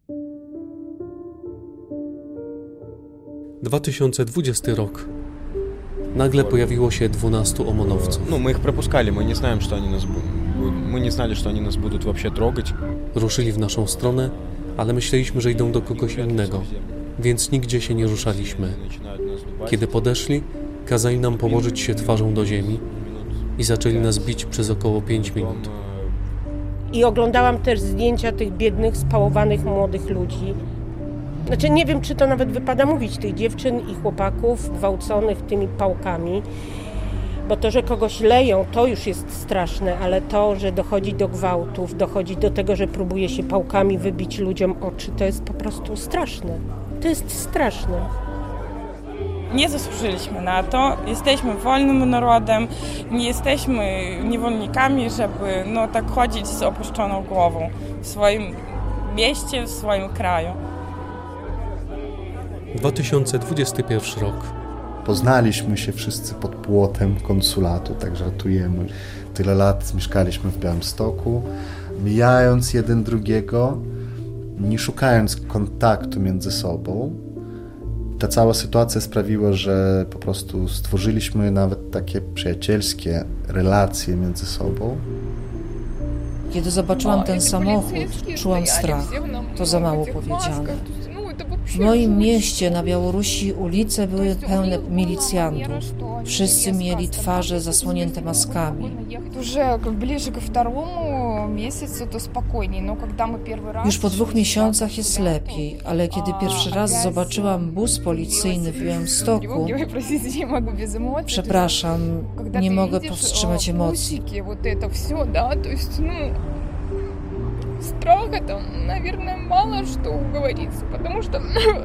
...2020 rok. Nagle pojawiło się 12 OMON-owców. My ich пропускали, my nie znałem, że oni nas my nie znali, że oni nas będą вообще трогать. Ruszyli w naszą stronę, ale myśleliśmy, że idą do kogoś innego, więc nigdzie się nie ruszaliśmy. Kiedy podeszli, kazali nam położyć się twarzą do ziemi i zaczęli nas bić przez około 5 minut. I oglądałam też zdjęcia tych biednych, spałowanych młodych ludzi. Znaczy nie wiem, czy to nawet wypada mówić, tych dziewczyn i chłopaków gwałconych tymi pałkami. Bo to, że kogoś leją, to już jest straszne, ale to, że dochodzi do gwałtów, dochodzi do tego, że próbuje się pałkami wybić ludziom oczy, to jest po prostu straszne. To jest straszne. Nie zasłużyliśmy na to. Jesteśmy wolnym narodem, nie jesteśmy niewolnikami, żeby tak chodzić z opuszczoną głową w swoim mieście, w swoim kraju. 2021 rok. Poznaliśmy się wszyscy pod płotem konsulatu, tak żartujemy. Tyle lat mieszkaliśmy w Białymstoku, mijając jeden drugiego, nie szukając kontaktu między sobą. Ta cała sytuacja sprawiła, że po prostu stworzyliśmy nawet takie przyjacielskie relacje między sobą. Kiedy zobaczyłam ten samochód, czułam strach. To za mało powiedziane. W moim mieście na Białorusi ulice były pełne milicjantów. Wszyscy mieli twarze zasłonięte maskami. Już po 2 miesiącach jest lepiej, ale kiedy pierwszy raz zobaczyłam bus policyjny w Białymstoku, przepraszam, nie mogę powstrzymać emocji. Страх это, наверное, мало что говорится, потому что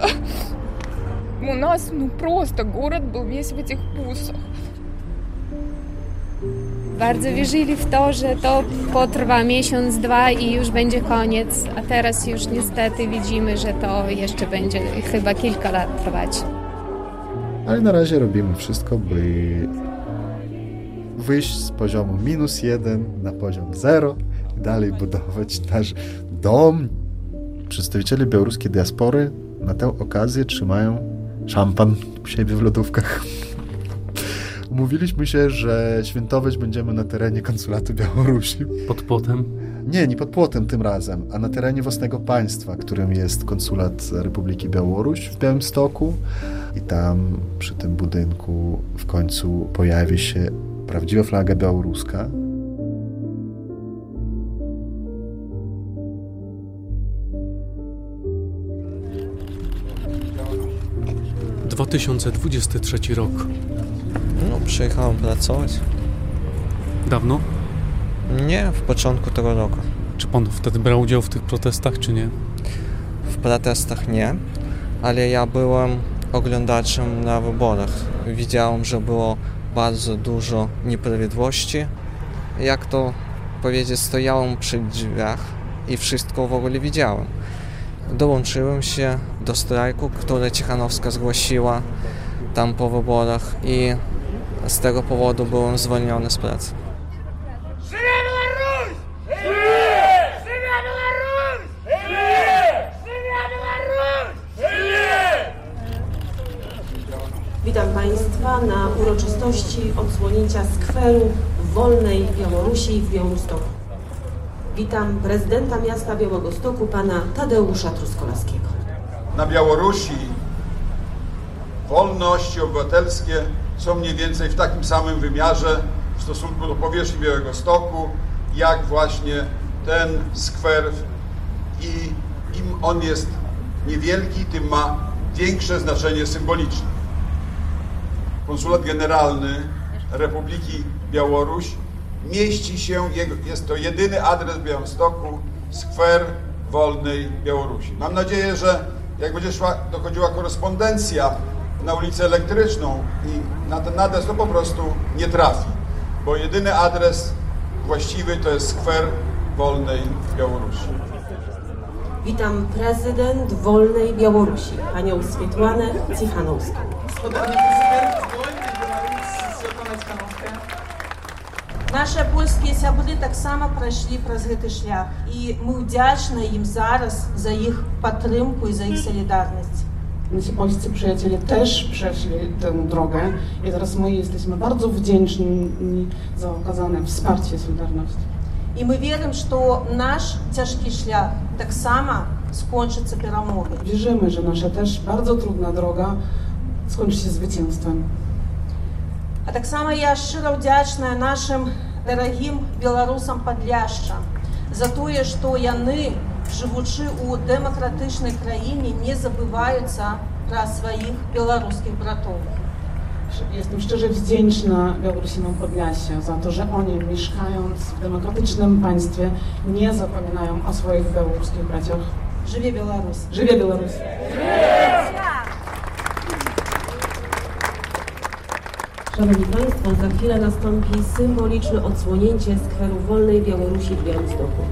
у нас просто город был весь в этих бусах. Bardzo wierzyli w to, że to potrwa miesiąc, 2 i już będzie koniec, a teraz już niestety widzimy, że to jeszcze będzie chyba kilka lat trwać. Ale na razie robimy wszystko, by wyjść z poziomu -1 na poziom 0 i dalej budować nasz dom. Przedstawiciele białoruskiej diaspory na tę okazję trzymają szampan u siebie w lodówkach. Umówiliśmy się, że świętować będziemy na terenie konsulatu Białorusi. Pod płotem? Nie pod płotem tym razem, a na terenie własnego państwa, którym jest konsulat Republiki Białoruś w Białymstoku. I tam przy tym budynku w końcu pojawi się prawdziwa flaga białoruska. - 2023 rok. Przyjechałem pracować. Dawno? Nie, w początku tego roku. Czy pan wtedy brał udział w tych protestach, czy nie? W protestach nie, ale ja byłem oglądaczem na wyborach. Widziałem, że było bardzo dużo nieprawidłowości. Jak to powiedzieć, stojąłem przy drzwiach i wszystko w ogóle widziałem. Dołączyłem się do strajku, który Cichanowska zgłosiła tam po wyborach i z tego powodu byłem zwolniony z pracy. Witam Państwa na uroczystości odsłonięcia skweru Wolnej Białorusi w Białymstoku. Witam prezydenta miasta Białegostoku, pana Tadeusza Truskolaskiego. Na Białorusi wolności obywatelskie są mniej więcej w takim samym wymiarze w stosunku do powierzchni Białegostoku, jak właśnie ten skwer, i im on jest niewielki, tym ma większe znaczenie symboliczne. Konsulat Generalny Republiki Białoruś mieści się, jest to jedyny adres w Białymstoku, skwer Wolnej Białorusi. Mam nadzieję, że jak będzie dochodziła korespondencja na ulicę Elektryczną i na ten adres to po prostu nie trafi, bo jedyny adres właściwy to jest skwer Wolnej Białorusi. Witam prezydent Wolnej Białorusi, panią Swietłanę Cichanowską. Nasze polskie siabry tak samo przeszli przez ten szlak i my wdzięczne im zaraz za ich podtrzymkę i za ich solidarność. Nasi polscy przyjaciele też przeszli tę drogę i teraz my jesteśmy bardzo wdzięczni za okazane wsparcie Solidarności. I my wierzymy, że nasz ciężki szlak tak samo skończy się перемогой. Wierzymy, że nasza też bardzo trudna droga skończy się zwycięstwem. А так само я щиро вдячна нашим дорогим білорусам Подляшча за те, що вони, живучи у демократичній країні, не забуваються про своїх білоруських братів. Jestem szczerze wdzięczna Białorusinom Podlasia za to, że oni, mieszkając w demokratycznym państwie, nie zapominają o swoich białoruskich braciach. Żywie Białoruś! Żywie Białoruś! Szanowni Państwo, za chwilę nastąpi symboliczne odsłonięcie skweru Wolnej Białorusi w Białymstoku.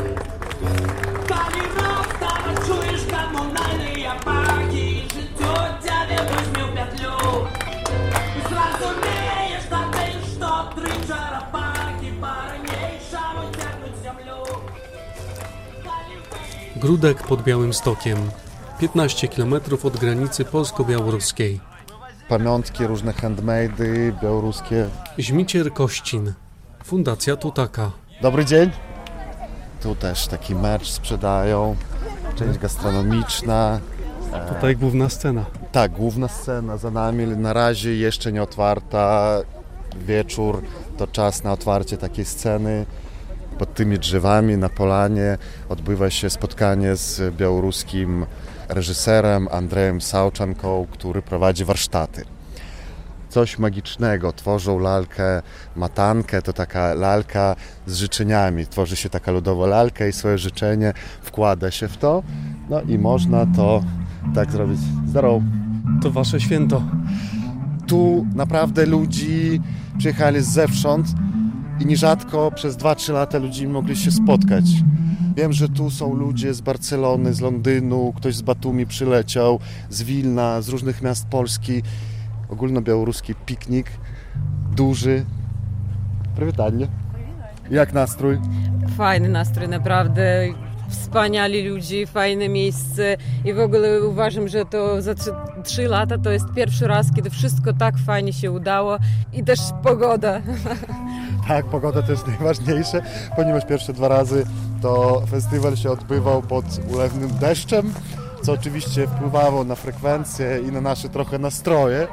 Gródek pod Białymstokiem, 15 km od granicy polsko-białoruskiej. Pamiątki, różne handmade'y białoruskie. Żmicier Kościn, Fundacja Tutaka. Dobry dzień. Tu też taki merch sprzedają, część gastronomiczna. Tutaj główna scena. Tak, główna scena za nami, na razie jeszcze nie otwarta. Wieczór to czas na otwarcie takiej sceny. Pod tymi drzewami na polanie odbywa się spotkanie z białoruskim reżyserem Andrejem Sałczanką, który prowadzi warsztaty. Coś magicznego, tworzą lalkę matankę, to taka lalka z życzeniami. Tworzy się taka ludowa lalka i swoje życzenie wkłada się w to, no i można to tak zrobić. Zdrowo. To wasze święto. Tu naprawdę ludzi przyjechali zewsząd i nierzadko przez 2-3 lata ludzi mogli się spotkać. Wiem, że tu są ludzie z Barcelony, z Londynu, ktoś z Batumi przyleciał, z Wilna, z różnych miast Polski. Ogólnobiałoruski piknik, duży. Przywitanie. Jak nastrój? Fajny nastrój, naprawdę. Wspaniali ludzie, fajne miejsce i w ogóle uważam, że to za 3 lata to jest pierwszy raz, kiedy wszystko tak fajnie się udało i też pogoda. Tak, pogoda to jest najważniejsze, ponieważ pierwsze 2 razy to festiwal się odbywał pod ulewnym deszczem, co oczywiście wpływało na frekwencję i na nasze trochę nastroje.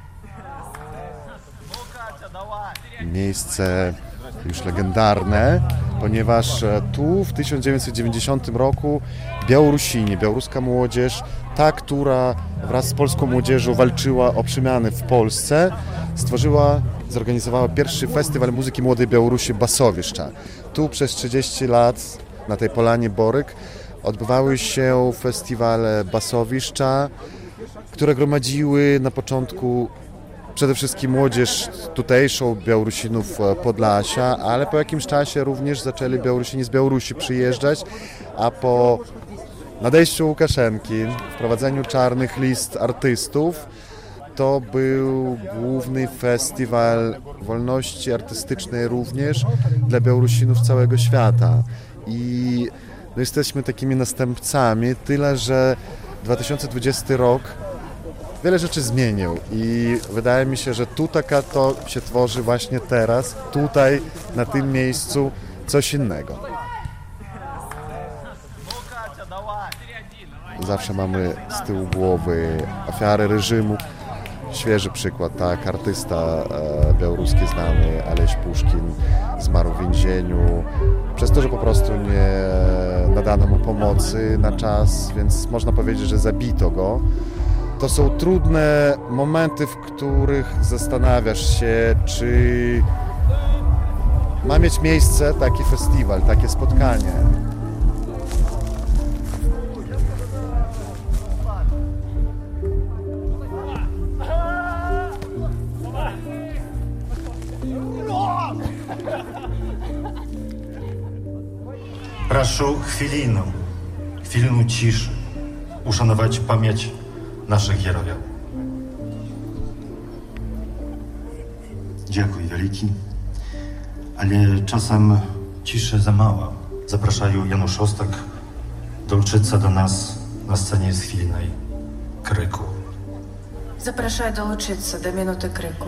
Miejsce już legendarne, ponieważ tu w 1990 roku Białorusini, białoruska młodzież, ta, która wraz z polską młodzieżą walczyła o przemiany w Polsce, zorganizowała pierwszy festiwal muzyki młodej Białorusi Basowiszcza. Tu przez 30 lat na tej polanie Boryk odbywały się festiwale Basowiszcza, które gromadziły na początku przede wszystkim młodzież tutejszą, Białorusinów Podlasia, ale po jakimś czasie również zaczęli Białorusini z Białorusi przyjeżdżać, a po nadejściu Łukaszenki, wprowadzeniu czarnych list artystów, to był główny festiwal wolności artystycznej również dla Białorusinów całego świata. I no, jesteśmy takimi następcami, tyle że 2020 rok wiele rzeczy zmienił i wydaje mi się, że Tutaka to się tworzy właśnie teraz, tutaj, na tym miejscu, coś innego. Zawsze mamy z tyłu głowy ofiary reżimu. Świeży przykład, tak, artysta białoruski znany, Aleś Puszkin, zmarł w więzieniu przez to, że po prostu nie nadano mu pomocy na czas, więc można powiedzieć, że zabito go. To są trudne momenty, w których zastanawiasz się, czy ma mieć miejsce taki festiwal, takie spotkanie. Прошу chwilę ciszy, uszanować pamięć naszych heroów. Dziękuję wielki. ale czasem ciszy za mała. Zapraszają Janusz Ostak долучиться до нас на сцені з хвилиною крику. Запрошую долучитися до минути крику.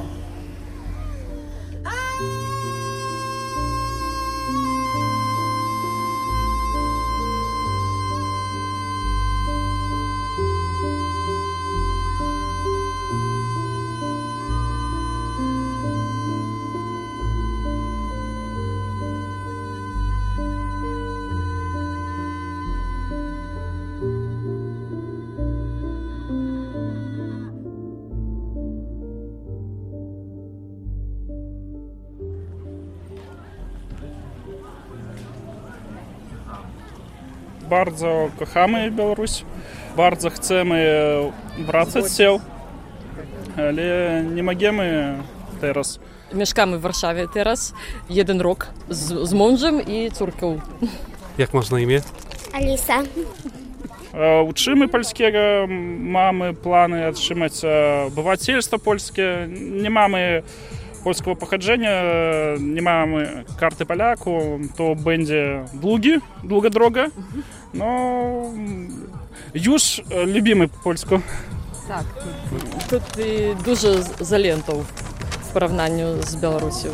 Bardzo kochamy Białoruś, bardzo chcemy wracać się, ale nie możemy teraz. Mieszkamy w Warszawie teraz, 1 rok z mężem i córką. Jak masz na imię? Alisa. Uczymy polskiego, mamy plany otrzymać obywatelstwo polskie, nie mamy polskiego pochodzenia, nie mamy karty Polaku, to będzie długa droga, no już lubimy polską. Tak, тут dużo talentów w porównaniu z Białorusią.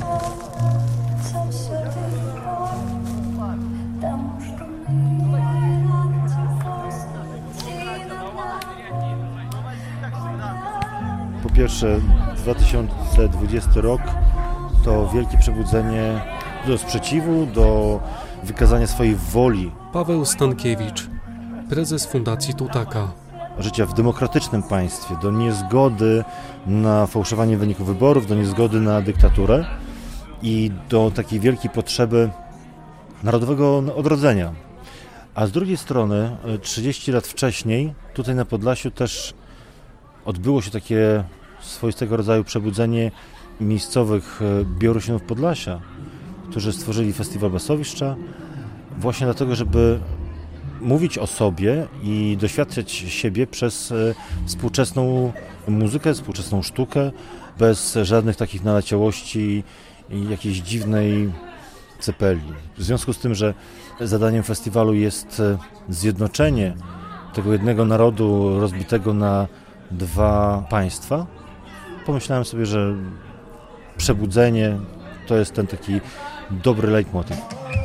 Po pierwsze, 2020 rok to wielkie przebudzenie do sprzeciwu, do wykazania swojej woli. Paweł Stankiewicz, prezes Fundacji Tutaka. Życia w demokratycznym państwie, do niezgody na fałszowanie wyników wyborów, do niezgody na dyktaturę i do takiej wielkiej potrzeby narodowego odrodzenia. A z drugiej strony, 30 lat wcześniej, tutaj na Podlasiu też odbyło się takie swoistego rodzaju przebudzenie miejscowych Białorusinów Podlasia, którzy stworzyli festiwal Basowiszcza właśnie dlatego, żeby mówić o sobie i doświadczać siebie przez współczesną muzykę, współczesną sztukę, bez żadnych takich naleciałości i jakiejś dziwnej cepeli. W związku z tym, że zadaniem festiwalu jest zjednoczenie tego jednego narodu rozbitego na 2 państwa, pomyślałem sobie, że przebudzenie to jest ten taki dobry leitmotiv.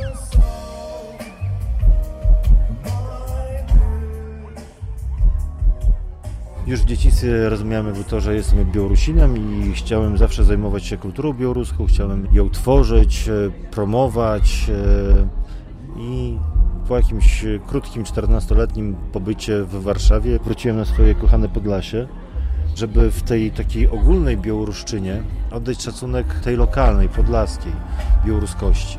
Już w dzieciństwie rozumiałem to, że jestem Białorusinem i chciałem zawsze zajmować się kulturą białoruską, chciałem ją tworzyć, promować i po jakimś krótkim 14-letnim pobycie w Warszawie wróciłem na swoje kochane Podlasie, żeby w tej takiej ogólnej białoruszczynie oddać szacunek tej lokalnej, podlaskiej białoruskości.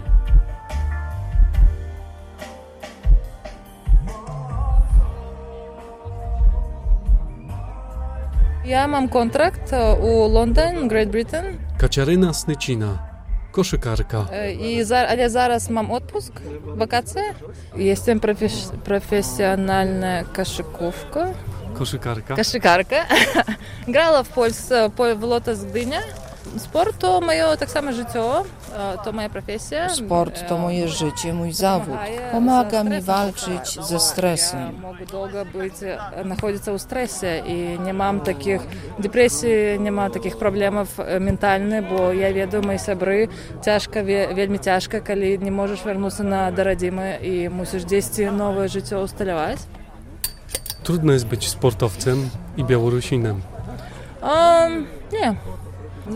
Ja mam kontrakt u London, Great Britain. Kaciaryna Snycina, koszykarka. Ale zaraz mam odpust, wakacje. Jestem profesjonalna koszykówka. Koszykarka? Koszykarka. Grała w Polsce w Lotos Gdynia. Sport to moje tak samo życie, to moja profesja. Sport to moje życie, mój zawód. Pomaga mi walczyć ze stresem. Mogę długo nachodzić w stresie i nie mam takich depresji, nie mam takich problemów mentalnych, bo ja wiem, moi sabry, ciężko, wielmi ciężko, kiedy nie możesz wrócić do rodziny i musisz gdzieś nowe życie ustalować. Trudno jest być sportowcem i Białorusinem. Nie. W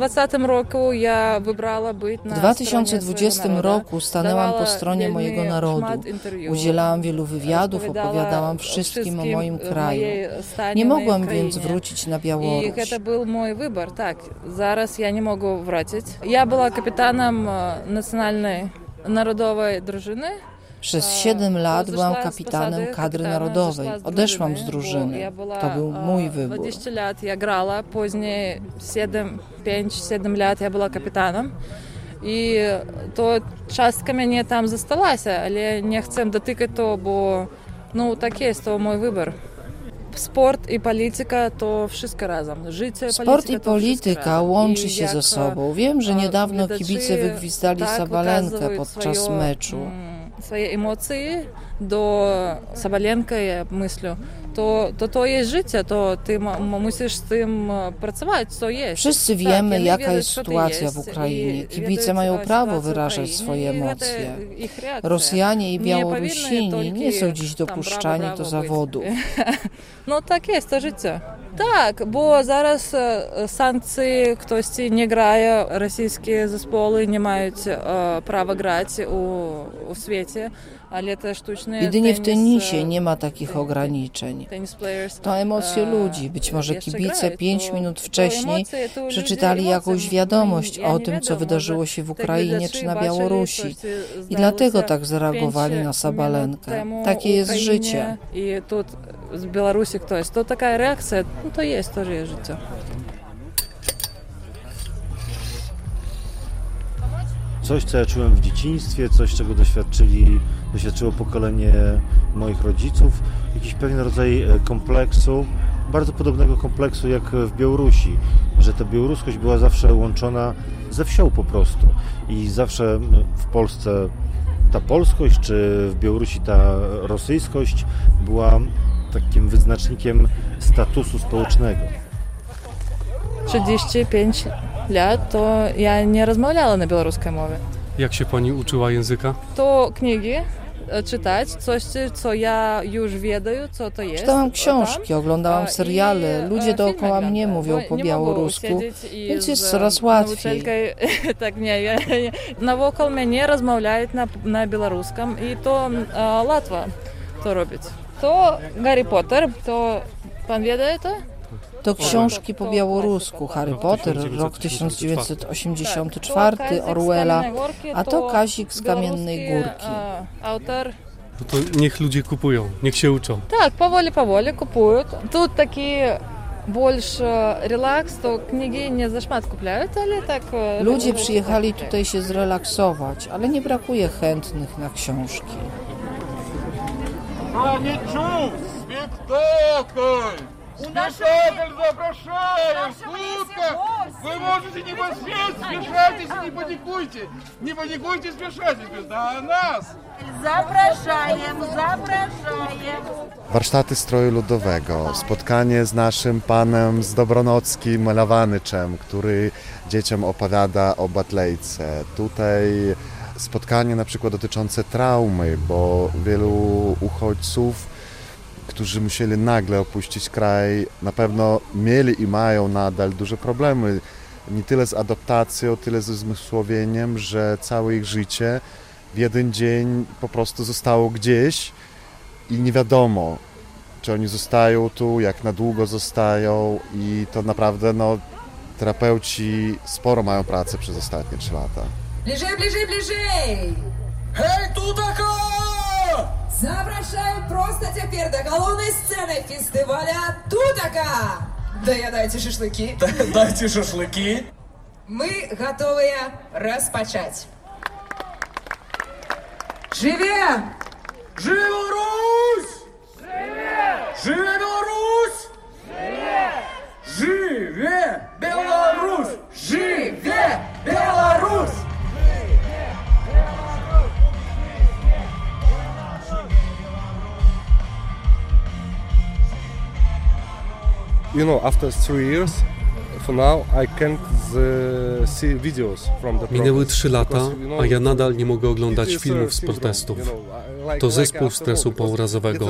2020 roku stanęłam po stronie mojego narodu. Udzielałam wielu wywiadów, opowiadałam wszystkim o moim kraju. Nie mogłam więc wrócić na Białoruś. I to był mój wybór, tak. Zaraz ja nie mogę wrócić. Ja była kapitanem nacjonalnej narodowej drużyny. Przez 7 lat byłam kapitanem kadry narodowej. Odeszłam z drużyny. To był mój wybór. 20 lat ja grała, później 5-7 lat ja była kapitanem. I to частка mnie tam została, ale nie chcę dotykać to, bo tak jest, to mój wybór. sport i polityka to wszystko razem. Życie, Sport i polityka łączy się ze sobą. Wiem, że niedawno kibice wygwizdali Sabalenkę podczas meczu. Swoje emocje do Sabalenka, ja myślę, to jest życie, to ty musisz z tym pracować, co jest. Wszyscy wiemy, jaka jest sytuacja w Ukrainie. Kibice mają prawo wyrażać swoje emocje. Rosjanie i Białorusini nie są dziś dopuszczani do zawodu. No tak jest, to życie. Tak, bo zaraz sankcje, ktoś nie gra, rosyjskie zespoły nie mają prawa grać u świecie, ale te sztuczne jedynie w tenisie nie ma takich ograniczeń. To emocje ludzi. Być może kibice 5 minut wcześniej przeczytali jakąś wiadomość o tym, co wydarzyło się w Ukrainie czy na Białorusi. I dlatego tak zareagowali na Sabalenkę. Takie jest życie. I tu z Białorusi ktoś, to taka reakcja, no to jest życie. Coś, co ja czułem w dzieciństwie, coś, czego doświadczyło pokolenie moich rodziców, jakiś pewien rodzaj kompleksu, bardzo podobnego kompleksu jak w Białorusi, że ta białoruskość była zawsze łączona ze wsią po prostu i zawsze w Polsce ta polskość, czy w Białorusi ta rosyjskość była takim wyznacznikiem statusu społecznego. 35 lat to ja nie rozmawiała na białoruskiej mowie. Jak się pani uczyła języka? To księgi czytać, coś, co ja już wiedziałem, co to jest. Czytałam książki, oglądałam seriale, ludzie dookoła mnie mówią po białorusku, więc jest coraz łatwiej. Tak nie, nawokół mnie rozmawiają na białoruskim i to łatwo to robić. To Harry Potter, to pan wie to? To książki po białorusku, Harry Potter, rok 1984, Orwella, a to Kazik z Kamiennej Górki. Autor. No to niech ludzie kupują, niech się uczą. Tak, powoli kupują. Tu taki больше relaks, to księgi nie za szmat kupują, ale tak... Ludzie przyjechali tutaj się zrelaksować, ale nie brakuje chętnych na książki. Panie Czuł, spektakl! Спектакль запрашаем! Шутка! Вы можете не поспеть, спешайтесь и не паникуйте, спешайтесь, до нас! Zapraszam. Warsztaty stroju ludowego, spotkanie z naszym panem z Dobronockim Malawanyczem, który dzieciom opowiada o Batlejce. Tutaj spotkanie na przykład dotyczące traumy, bo wielu uchodźców, którzy musieli nagle opuścić kraj, na pewno mieli i mają nadal duże problemy. Nie tyle z adaptacją, tyle ze zmysłowieniem, że całe ich życie w jeden dzień po prostu zostało gdzieś i nie wiadomo, czy oni zostają tu, jak na długo zostają i to naprawdę terapeuci sporo mają pracy przez ostatnie 3 lata. Bliżej! Hej, tu taka! Запрошаем просто теперь до головной сцены фестиваля Тутака! Доедайте шашлыки. Дайте шашлыки. Мы готовы распочать. Живе! Живе Русь! Живе Беларусь! Живе Беларусь! Живе Беларусь! You know, after 3 years, for now, I can't see videos from the Minęły 3 lata, a ja nadal nie mogę oglądać filmów z protestów. To zespół stresu pourazowego.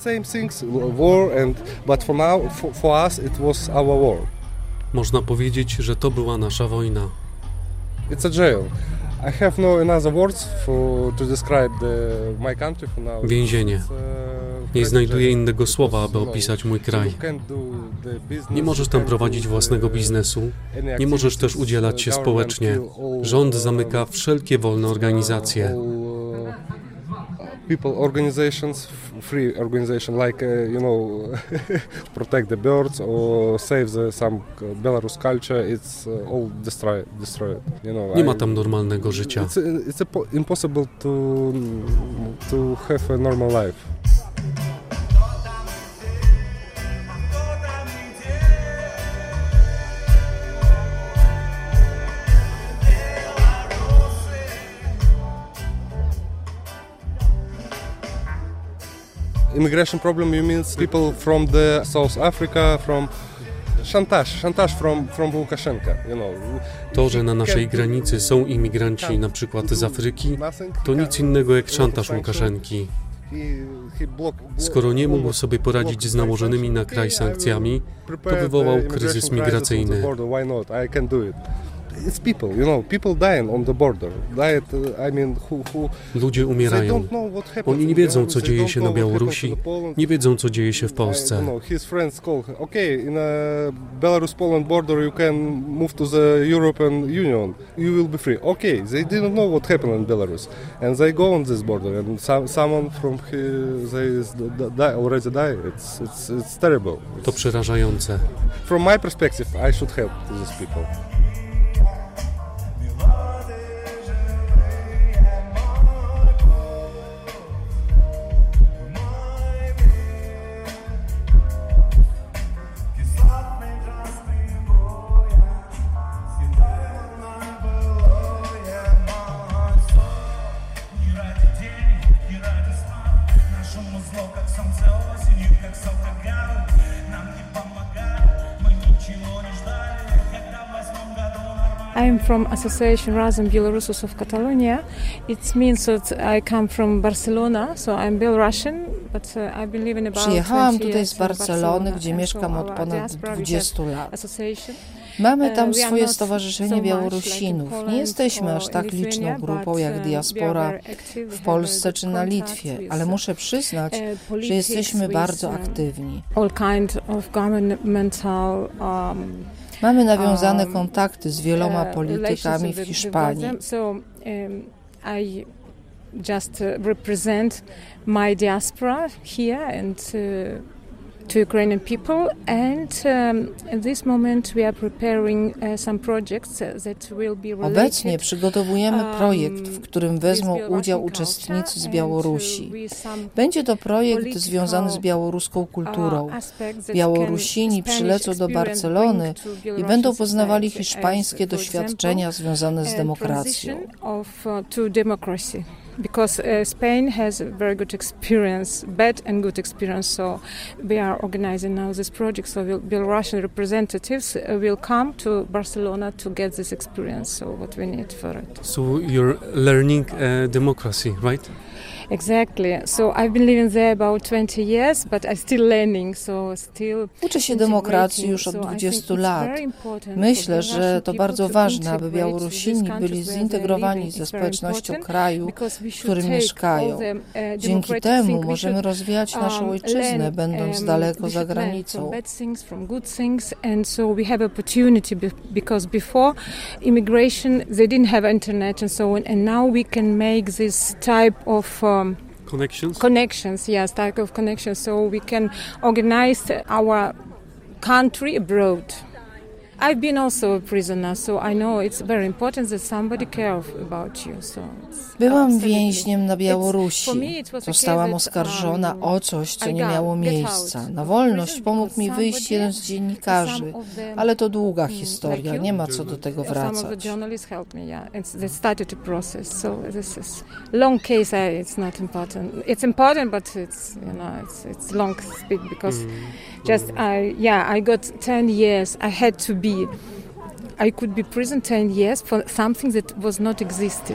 Można powiedzieć, że to była nasza wojna. It's a jail. I have no another words to describe my country for now. Więzienie. Nie znajduję innego słowa, aby opisać mój kraj. Nie możesz tam prowadzić własnego biznesu, nie możesz też udzielać się społecznie. Rząd zamyka wszelkie wolne organizacje. People organizations, free organization like protect the birds or save some Belarus culture, it's all destroyed. Nie ma tam normalnego życia. It's impossible to have a normal life. Immigration problem, you mean people from the South Africa, from Chantage from Łukaszenka, you know. To, że na naszej granicy są imigranci, na przykład z Afryki, to nic innego jak szantaż Łukaszenki. Skoro nie mógł sobie poradzić z nałożonymi na kraj sankcjami, to wywołał kryzys migracyjny. It's people, you know, people dying on the border. Ludzie umierają. Oni nie wiedzą, co dzieje się na Białorusi, nie wiedzą, co dzieje się w Polsce. His friends call, okay, in Belarus-Poland border you can move to the European Union. You will be free. Okay, they didn't know what happened in Belarus, and they go on this border, and someone from they already died. It's terrible. To przerażające. From my perspective, I should help these people. I'm from Association Razem Белорусов of Catalonia. It means that I come from Barcelona, so I'm Belarusian, but I've been living about 20 years. Przyjechałam tutaj z Barcelony, gdzie mieszkam od ponad 20 lat. Mamy tam swoje Stowarzyszenie Białorusinów. Nie jesteśmy aż tak liczną grupą jak diaspora w Polsce czy na Litwie, ale muszę przyznać, że jesteśmy bardzo aktywni. Mamy nawiązane kontakty z wieloma politykami w Hiszpanii. I just represent my diaspora here and to Ukrainian people, and at this moment we are preparing some projects that will be related. Obecnie przygotowujemy projekt, w którym wezmą udział uczestnicy z Białorusi. Będzie to projekt związany z białoruską kulturą. Białorusini przylecą do Barcelony i będą poznawali hiszpańskie doświadczenia związane z demokracją. Because Spain has a very good experience, bad and good experience, so we are organizing now this project, so Belarusian representatives will come to Barcelona to get this experience, so what we need for it. So you're learning democracy, right? Exactly. So I've been living there about 20 years, but I'm still learning, so still. Uczę się demokracji już od 20 lat. Myślę, że to bardzo ważne, aby Białorusini byli zintegrowani ze społecznością kraju, w którym mieszkają. Dzięki temu możemy rozwijać naszą ojczyznę, będąc daleko za granicą. And so we have opportunity because before immigration they didn't have internet and so on, and now we can make this type of connections, yes, type of connections, so we can organize our country abroad. I've been also a prisoner, so I know it's very important that somebody cares about you. Byłam więźniem na Białorusi. Zostałam oskarżona o coś, co nie miało miejsca. Na wolność pomógł mi wyjść jeden z dziennikarzy, ale to długa historia, nie ma co do tego wracać. Long case, it's not important. It's important, but it's long speak because I got 10 years. I had to be. I could be prison 10 years for something that was not existed.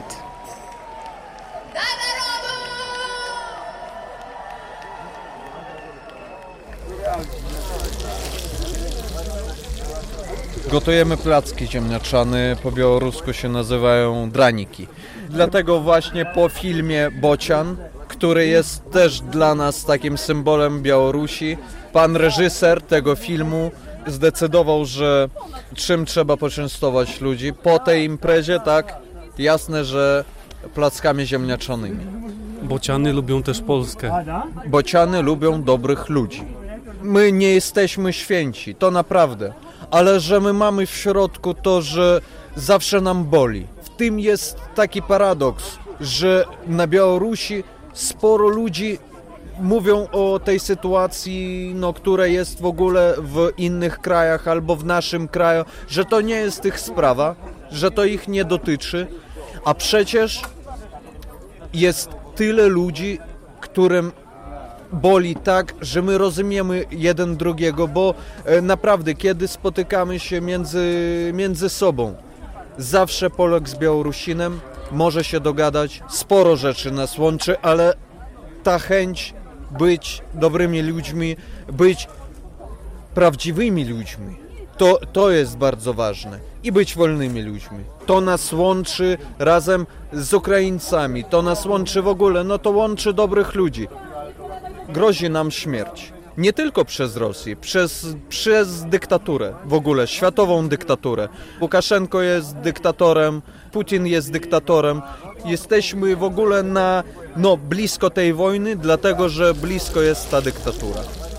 Gotujemy placki ziemniaczane, po białorusku się nazywają draniki. Dlatego właśnie po filmie Bocian, który jest też dla nas takim symbolem Białorusi, pan reżyser tego filmu zdecydował, że czym trzeba poczęstować ludzi. Po tej imprezie, tak, jasne, że plackami ziemniaczanymi. Bociany lubią też Polskę. Bociany lubią dobrych ludzi. My nie jesteśmy święci, to naprawdę. Ale że my mamy w środku to, że zawsze nam boli. W tym jest taki paradoks, że na Białorusi sporo ludzi mówią o tej sytuacji, która jest w ogóle w innych krajach albo w naszym kraju, że to nie jest ich sprawa, że to ich nie dotyczy, a przecież jest tyle ludzi, którym boli tak, że my rozumiemy jeden drugiego, bo naprawdę, kiedy spotykamy się między sobą, zawsze Polak z Białorusinem może się dogadać, sporo rzeczy nas łączy, ale ta chęć być dobrymi ludźmi, być prawdziwymi ludźmi, to jest bardzo ważne. I być wolnymi ludźmi. To nas łączy razem z Ukraińcami, to nas łączy w ogóle, no to łączy dobrych ludzi. Grozi nam śmierć. Nie tylko przez Rosję, przez dyktaturę w ogóle, światową dyktaturę. Łukaszenko jest dyktatorem, Putin jest dyktatorem. Jesteśmy w ogóle blisko tej wojny, dlatego że blisko jest ta dyktatura.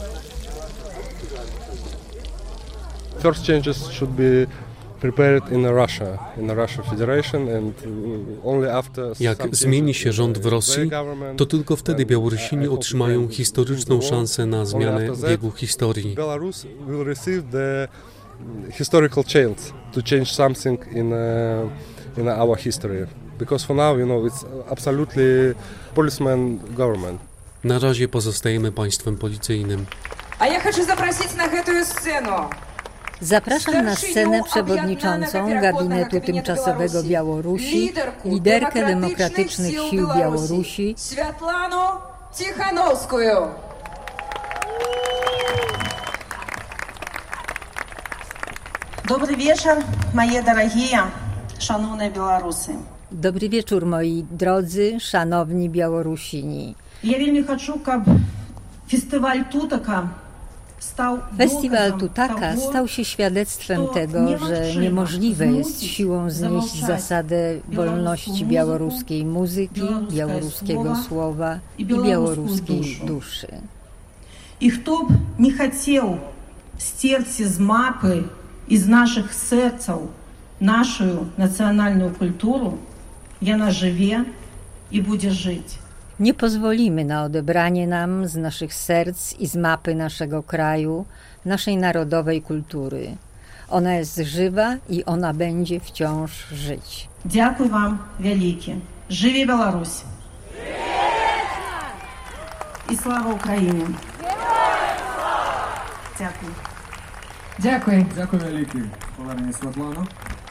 First changes should be prepared in Russia Federation, and only after. Jak zmieni się rząd w Rosji, to tylko wtedy Białorusini otrzymają historyczną szansę na zmianę biegu historii. Belarus will receive the historical chance to change something in our history, because for now, it's absolutely policeman government. Na razie pozostajemy państwem policyjnym. A ja chcę zaprosić na tę scenę. Zapraszam na scenę przewodniczącą Gabinetu Tymczasowego Białorusi, liderkę Demokratycznych Sił Białorusi, Światłaną Tichanowską. Dobry wieczór, moje drogie, szanowne Białorusy. Dobry wieczór, moi drodzy, szanowni Białorusini. Ja wielmi chcę, aby Festiwal Tutaka stał się świadectwem tego, że niemożliwe jest siłą znieść zasadę wolności białoruskiej muzyki, białoruskiego słowa i białoruskiej duszy. I kto by nie chciał ścierć z mapy i z naszych serc naszą nacjonalną kulturę, ona żyje i będzie żyć. Nie pozwolimy na odebranie nam z naszych serc i z mapy naszego kraju, naszej narodowej kultury. Ona jest żywa i ona będzie wciąż żyć. Dziękuję wam wielkie. Żyje Białoruś! I sława Ukrainie! Dziękuję. Dziękuję. Dziękuję wielkie. Polarnie Światlano.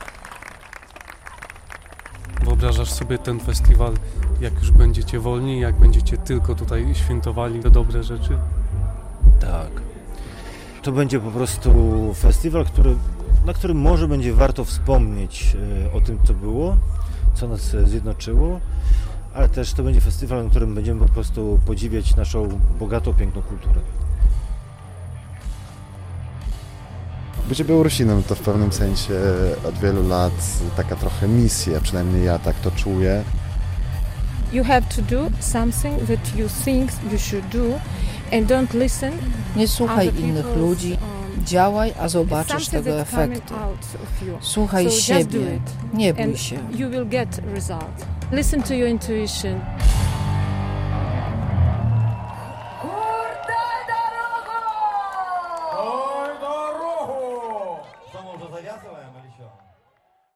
Wyobrażasz sobie ten festiwal, jak już będziecie wolni, jak będziecie tylko tutaj świętowali te dobre rzeczy? Tak. To będzie po prostu festiwal, na którym może będzie warto wspomnieć o tym, co było, co nas zjednoczyło, ale też to będzie festiwal, na którym będziemy po prostu podziwiać naszą bogatą, piękną kulturę. Bycie Białorusinem to w pewnym sensie od wielu lat taka trochę misja, przynajmniej ja tak to czuję. You have to do something that you think you should do and don't listen. Nie słuchaj innych ludzi, działaj, a zobaczysz tego efektu. Słuchaj siebie, nie bój się. You will get result. Listen to your intuition.